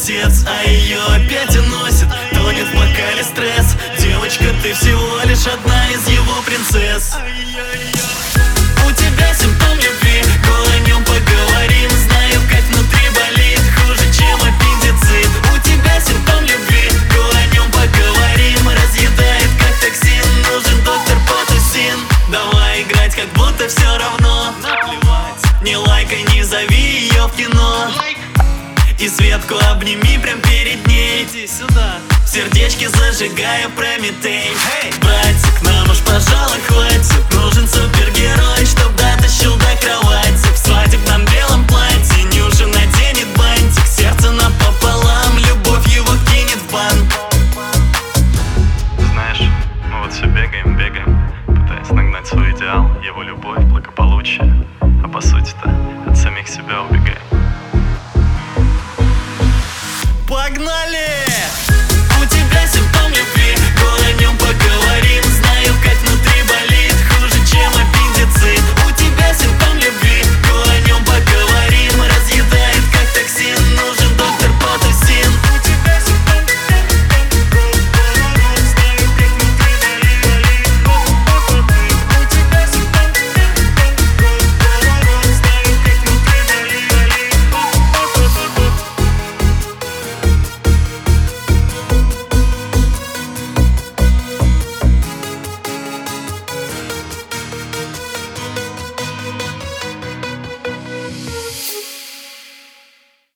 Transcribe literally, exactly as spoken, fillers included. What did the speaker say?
отец, а ее опять уносит. Тонет в бокале стресс. Девочка, ты всего лишь одна из его принцесс. У тебя симптом любви, го о нем поговорим. Знаю, как внутри болит, хуже, чем аппендицит. У тебя симптом любви, го о нем поговорим. Разъедает, как токсин, нужен доктор Потусин. Давай играть, как будто все равно. Не лайкай, не зови ее в кино. И Светку обними прям перед ней. Иди сюда. В сердечке зажигая Прометей. Hey! Братик, нам уж, пожалуй, хватит. Нужен супергерой, чтоб дотащил до кровати. В свадебном белом платье Нюша наденет бантик. Сердце напополам, любовь его кинет в бан. Знаешь, мы вот все бегаем, бегаем, пытаясь нагнать свой идеал, его любовь, благополучие. А по сути-то от самих себя убегаем. Погнали!